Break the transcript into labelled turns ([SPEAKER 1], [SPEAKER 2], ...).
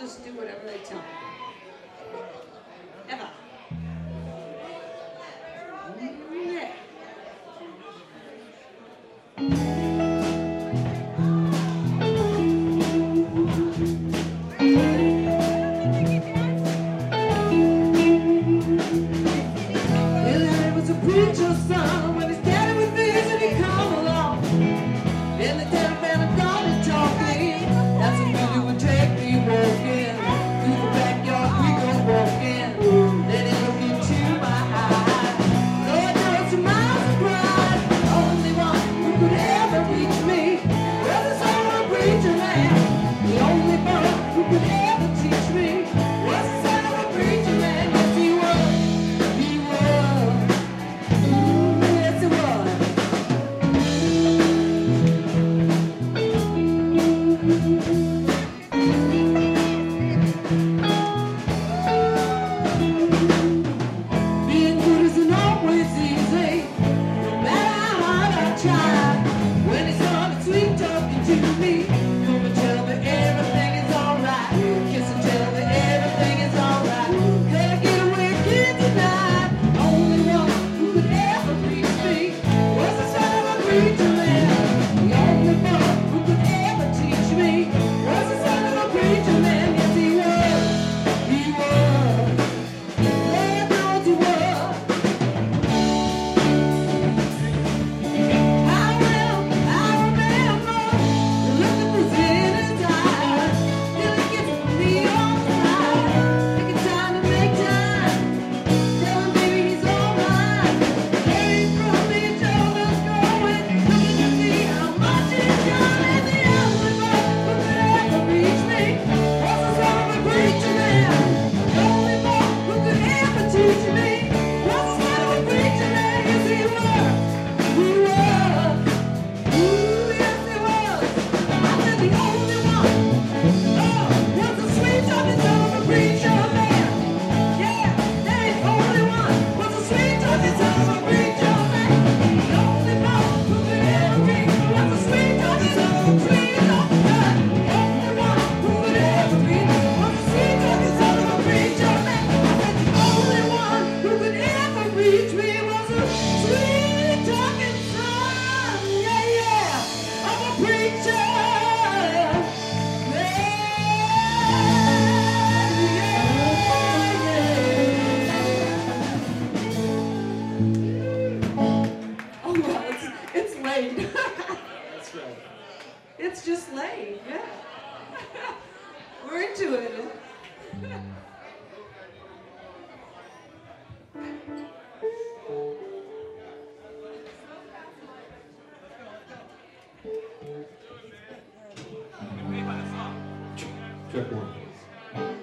[SPEAKER 1] just do whatever they tell me. Eva. Yeah. Preacher's son, when his daddy was busy, he come along. In the caravan of God and talking, that's a really would take me walking. Through the backyard we go walking. Then he look into my eyes. Lord knows to my surprise, the only one who could ever reach me was the son of a preacher man. The only one who could ever teach me was the son of a preacher man. Yes, he was. He was. Yes, it was. Being good isn't always easy, no matter how hard I try. When he started sweet talking to me, come and tell me everything is alright. Kiss and tell me everything is alright. Could I get away again tonight? Only one who could ever reach me was the son of a preacher man. The only one who could ever teach me was the son of a preacher man. Yes, he was. He was. Lord knows he was. I remember the look that was in his eyes. Till he gets me on side. Taking time to make time. Tell him baby he's alright. Carry from each other's going, looking to see how much he's done. And the only one who could ever reach me was the son of a preacher man. The only one who could ever teach me was the son of a preacher man. Yes, he was. He was. Ooh, yes, he was. I said the only one. Oh, was the sweet talking son of a preacher man. Yeah, the only one was the sweet talking son of a preacher man. The only one who could ever be was the sweet talking son of a preacher man. The only one who could ever be was the sweet talking son of a preacher man. I said the only one who could ever reach me was a sweet talking son, yeah, yeah, of a preacher man. Oh, well, it's late.
[SPEAKER 2] That's right.
[SPEAKER 1] It's just late, yeah. We're into it.
[SPEAKER 2] Check one.